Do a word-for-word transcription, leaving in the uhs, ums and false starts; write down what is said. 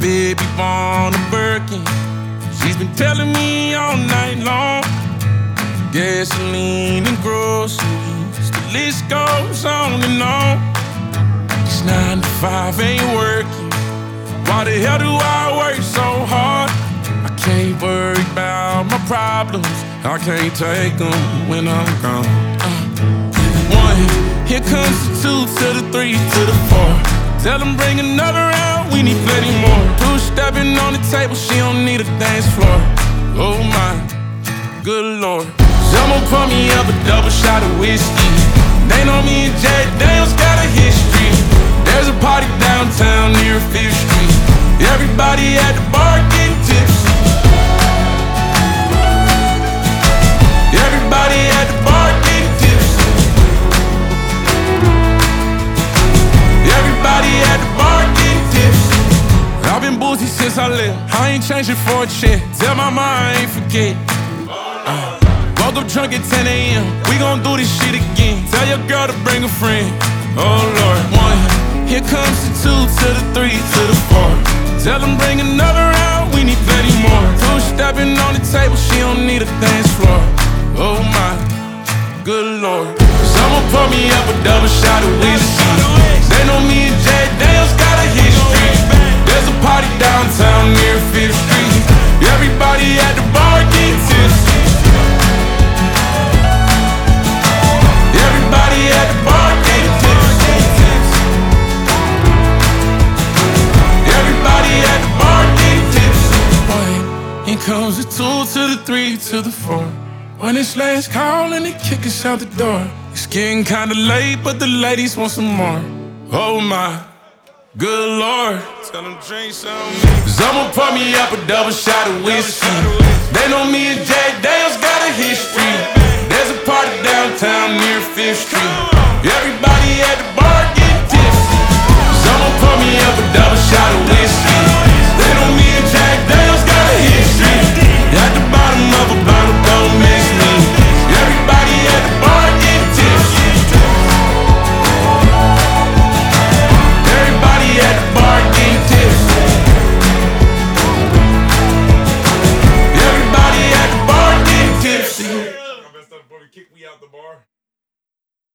baby born a Birkin. She's been telling me all night long. Gasoline and groceries, the list goes on and on. This nine to five ain't working. Why the hell do I work so hard? I can't worry about my problems. I can't take them when I'm gone. uh, One, here comes the two to the three to the four. Tell them bring another round, we need plenty more. Two stepping on the table, she don't need a dance floor. Oh my, good lord. Someone pour me up a double shot of whiskey. They know me and Jack Daniels got a history. There's a party downtown near Fifth Street. Everybody at the bar getting tipsy. Everybody at the bar getting tipsy. Everybody at the bar getting tipsy. I've been boozy since I left. I ain't changing for a check. Tell my mom I ain't forget. uh. Woke up drunk at ten a m We gon' do this shit again. Tell your girl to bring a friend. Oh Lord. One, here comes the two to the three to the four. Tell them bring another round, we need plenty more. Two stepping on the table, she don't need a dance floor. Oh my, good lord. Someone pour me up a double shot of whiskey. They know me and Jack Daniels got a history. There's a party downtown near Fifth Street. Everybody at the bar getting tipsy. Everybody at the bar getting tipsy. Everybody at the bar getting tipsy. One, here comes the two to the three to the four. When it's last call and they kick us out the door. It's getting kinda late, but the ladies want some more. Oh my, good lord. Tell them drink some. Someone pour me up a double shot of whiskey. They know me and Jack Daniels got a history. There's a party downtown near Fifth Street. Everybody at the bar